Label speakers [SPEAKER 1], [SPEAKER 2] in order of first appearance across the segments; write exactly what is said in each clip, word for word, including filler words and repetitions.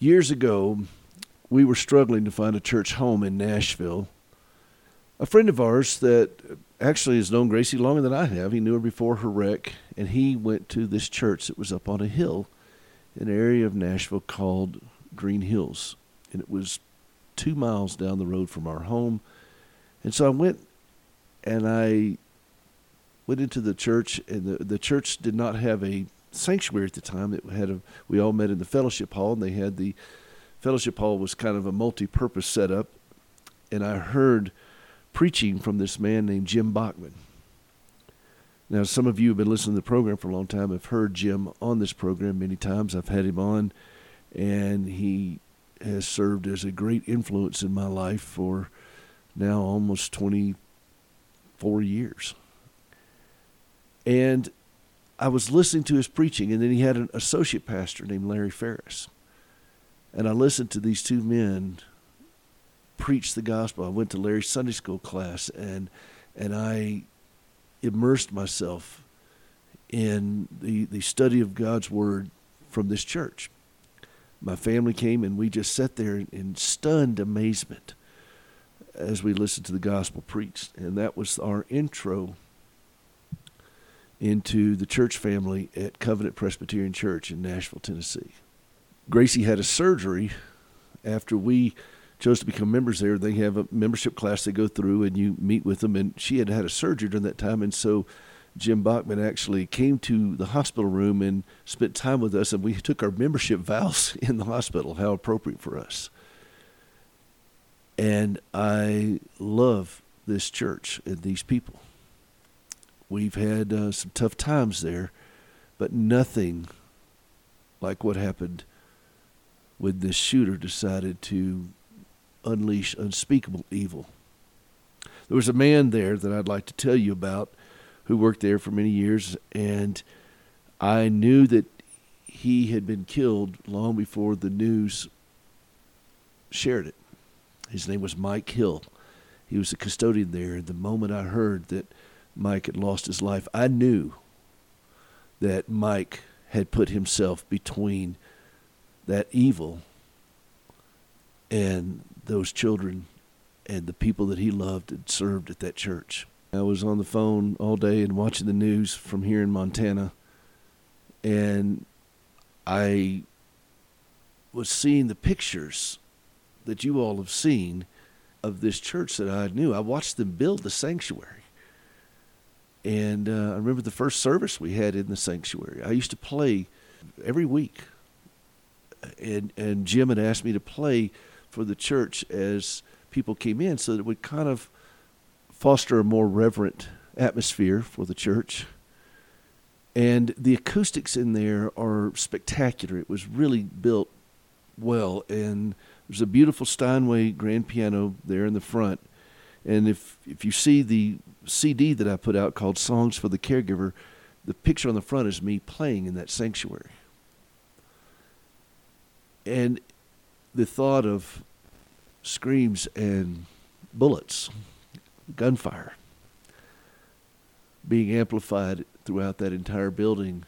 [SPEAKER 1] Years ago, we were struggling to find a church home in Nashville. A friend of ours that actually has known Gracie longer than I have, he knew her before her wreck, and he went to this church that was up on a hill in an area of Nashville called Green Hills. And it was two miles down the road from our home. And so I went and I went into the church, and the, the church did not have a sanctuary at the time. It had a, we all met in the fellowship hall, and they had the fellowship hall was kind of a multi-purpose setup. And I heard preaching from this man named Jim Bachman. Now, some of you have been listening to the program for a long time. I've heard Jim on this program many times. I've had him on, and he has served as a great influence in my life for now almost twenty-four years. And I was listening to his preaching, and then he had an associate pastor named Larry Ferris. And I listened to these two men preach the gospel. I went to Larry's Sunday school class, and and I immersed myself in the, the study of God's Word from this church. My family came, and we just sat there in, in stunned amazement as we listened to the gospel preached. And that was our intro into the church family at Covenant Presbyterian Church in Nashville, Tennessee. Gracie had a surgery after we chose to become members there. They have a membership class they go through, and you meet with them, and she had had a surgery during that time, and so Jim Bachman actually came to the hospital room and spent time with us, and we took our membership vows in the hospital, how appropriate for us. And I love this church and these people. We've had uh, some tough times there, but nothing like what happened when this shooter decided to unleash unspeakable evil. There was a man there that I'd like to tell you about who worked there for many years, and I knew that he had been killed long before the news shared it. His name was Mike Hill. He was a custodian there, and the moment I heard that Mike had lost his life, I knew that Mike had put himself between that evil and those children and the people that he loved and served at that church. I was on the phone all day and watching the news from here in Montana, and I was seeing the pictures that you all have seen of this church that I knew. I watched them build the sanctuary. And uh, I remember the first service we had in the sanctuary. I used to play every week. And and Jim had asked me to play for the church as people came in so that it would kind of foster a more reverent atmosphere for the church. And the acoustics in there are spectacular. It was really built well. And there's a beautiful Steinway grand piano there in the front. And if if you see the C D that I put out called Songs for the Caregiver, the picture on the front is me playing in that sanctuary. And the thought of screams and bullets, gunfire, being amplified throughout that entire building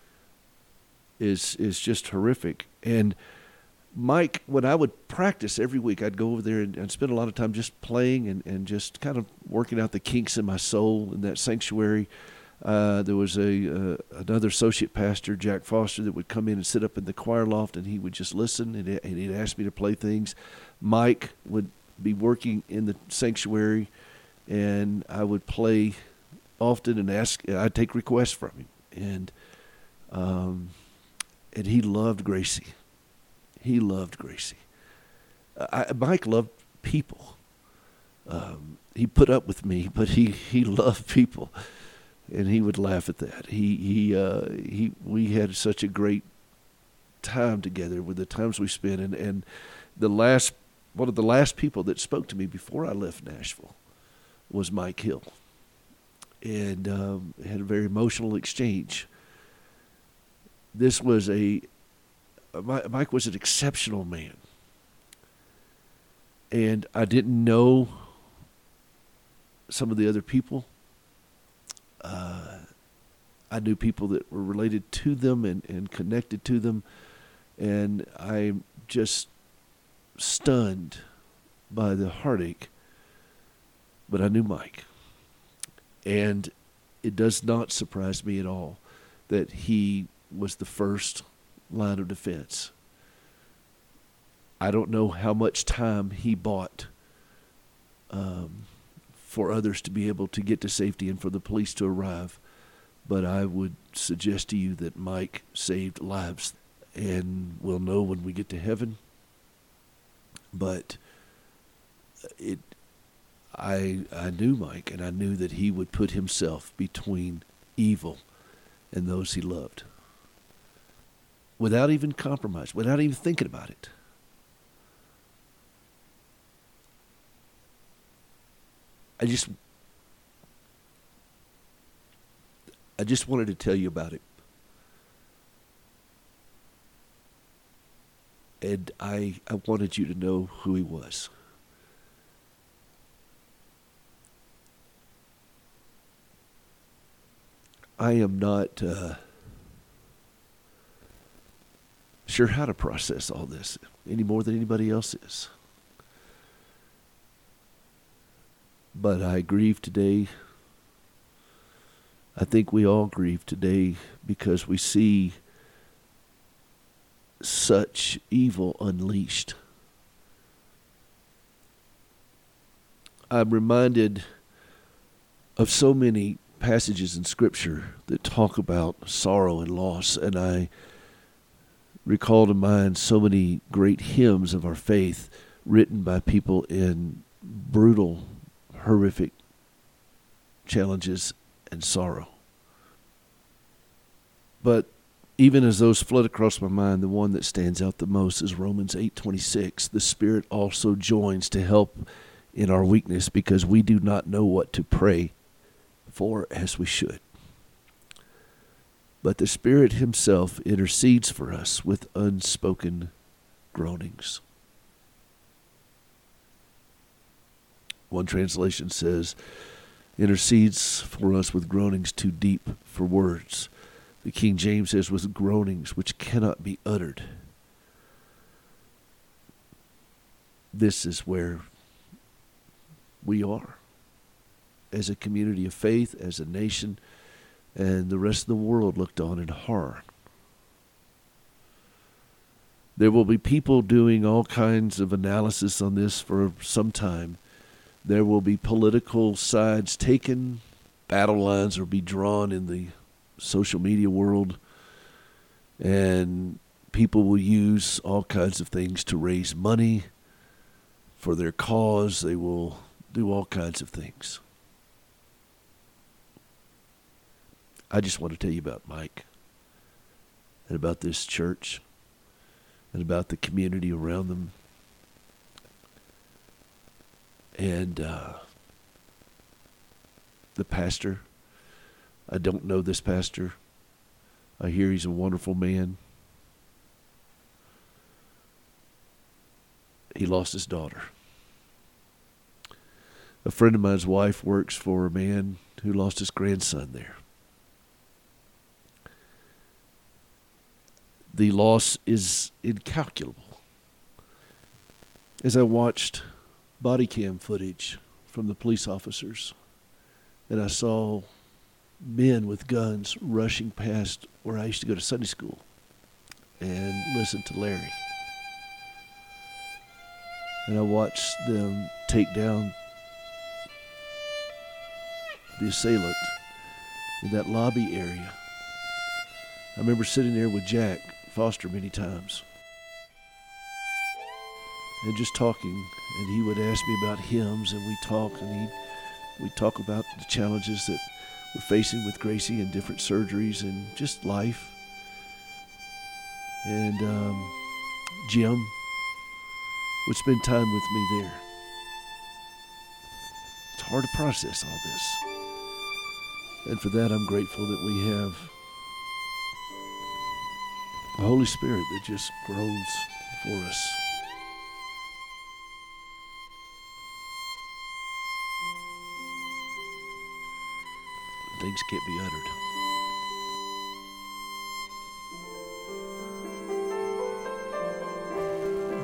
[SPEAKER 1] is is just horrific. And Mike, when I would practice every week, I'd go over there and, and spend a lot of time just playing and, and just kind of working out the kinks in my soul in that sanctuary. Uh, there was a uh, another associate pastor, Jack Foster, that would come in and sit up in the choir loft, and he would just listen, and, and he'd ask me to play things. Mike would be working in the sanctuary, and I would play often and ask. I'd take requests from him, and um, and he loved Gracie. He loved Gracie. I, Mike loved people. Um, he put up with me, but he, he loved people, and he would laugh at that. He he uh, he. We had such a great time together with the times we spent, and, and the last one of the last people that spoke to me before I left Nashville was Mike Hill, and um, had a very emotional exchange. This was a Mike was an exceptional man. And I didn't know some of the other people. Uh, I knew people that were related to them and, and connected to them. And I'm just stunned by the heartache. But I knew Mike. And it does not surprise me at all that he was the first line of defense. I don't know how much time he bought um, for others to be able to get to safety and for the police to arrive, but I would suggest to you that Mike saved lives, and we'll know when we get to heaven. But it, I, I knew Mike, and I knew that he would put himself between evil and those he loved, without even compromise, without even thinking about it. I just, I just wanted to tell you about it. And I, I wanted you to know who he was. I am not uh, sure how to process all this any more than anybody else is. But I grieve today. I think we all grieve today because we see such evil unleashed. I'm reminded of so many passages in Scripture that talk about sorrow and loss, and I recall to mind so many great hymns of our faith written by people in brutal, horrific challenges and sorrow. But even as those flood across my mind, the one that stands out the most is Romans eight twenty-six. The Spirit also joins to help in our weakness because we do not know what to pray for as we should. But the Spirit himself intercedes for us with unspoken groanings. One translation says, intercedes for us with groanings too deep for words. The King James says, with groanings which cannot be uttered. This is where we are as a community of faith, as a nation, and the rest of the world looked on in horror. There will be people doing all kinds of analysis on this for some time. There will be political sides taken, battle lines will be drawn in the social media world, and people will use all kinds of things to raise money for their cause. They will do all kinds of things. I just want to tell you about Mike and about this church and about the community around them. And uh, the pastor, I don't know this pastor. I hear he's a wonderful man. He lost his daughter. A friend of mine's wife works for a man who lost his grandson there. The loss is incalculable. As I watched body cam footage from the police officers, and I saw men with guns rushing past where I used to go to Sunday school and listen to Larry. And I watched them take down the assailant in that lobby area. I remember sitting there with Jack Foster many times and just talking, and he would ask me about hymns, and we talk, and he we'd talk about the challenges that we're facing with Gracie and different surgeries and just life. And um, Jim would spend time with me there. It's hard to process all this. And for that, I'm grateful that we have the Holy Spirit that just groans for us. Things can't be uttered.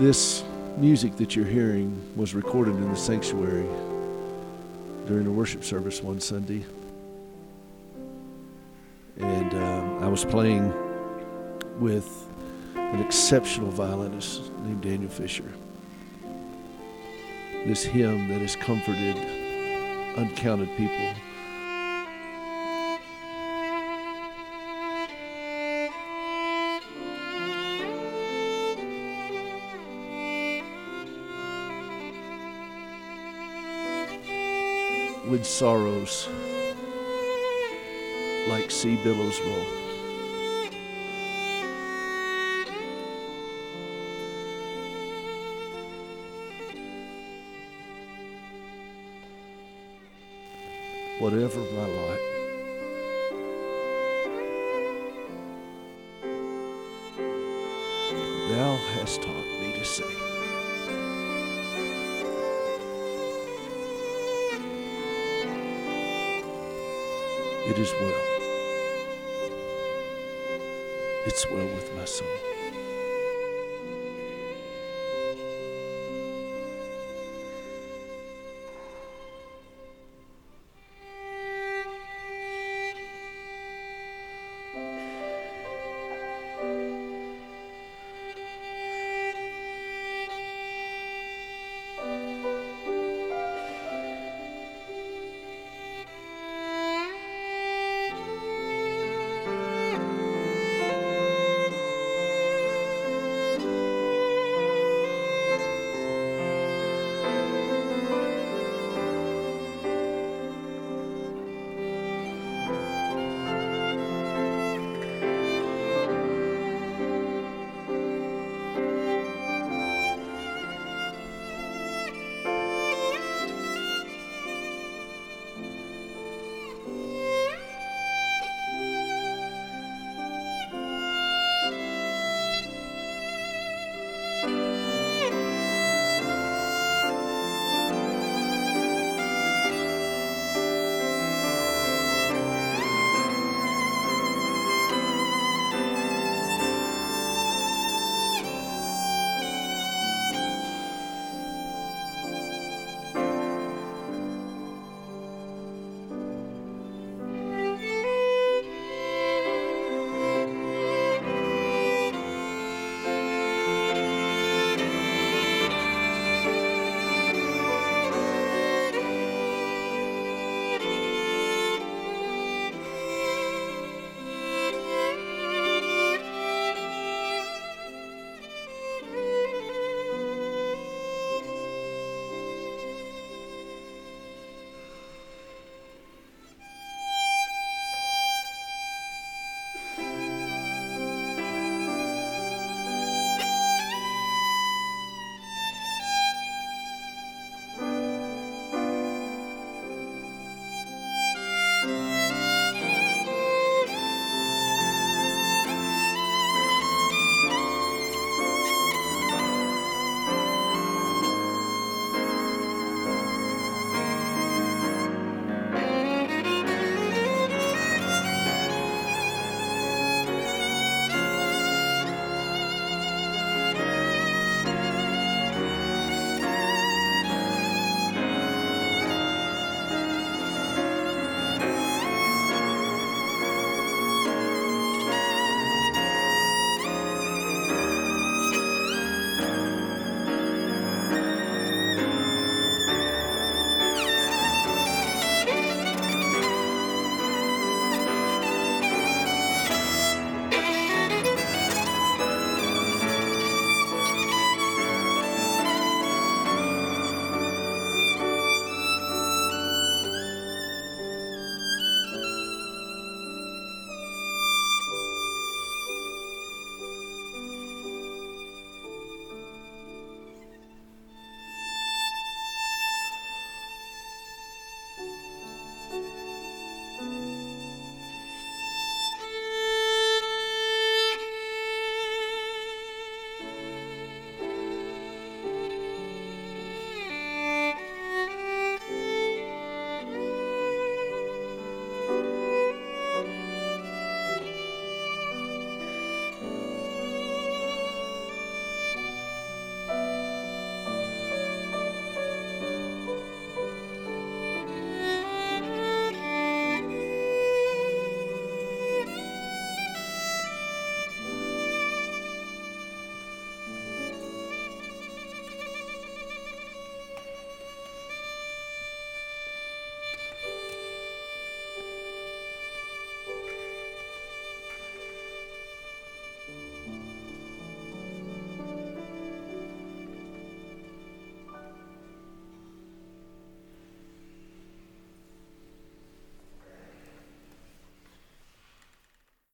[SPEAKER 1] This music that you're hearing was recorded in the sanctuary during a worship service one Sunday. And um, I was playing with an exceptional violinist named Daniel Fisher. This hymn that has comforted uncounted people. When sorrows like sea billows roll. Whatever my lot, thou hast taught me to say, it is well. It's well with my soul.